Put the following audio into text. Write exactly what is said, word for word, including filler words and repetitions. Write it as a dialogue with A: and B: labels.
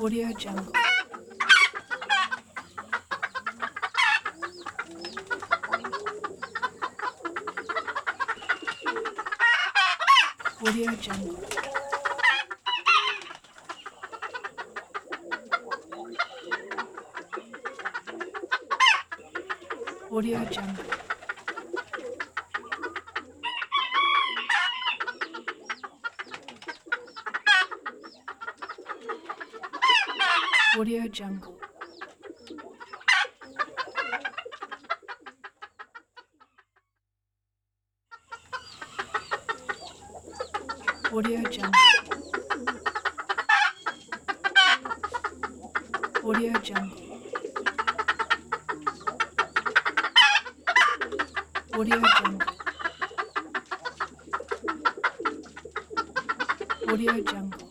A: Audio Jungle. Audio Jungle. Audio Jungle. Audio Jungle. Audio Jungle. Audio Jungle. Audio Jungle. Audio Jungle.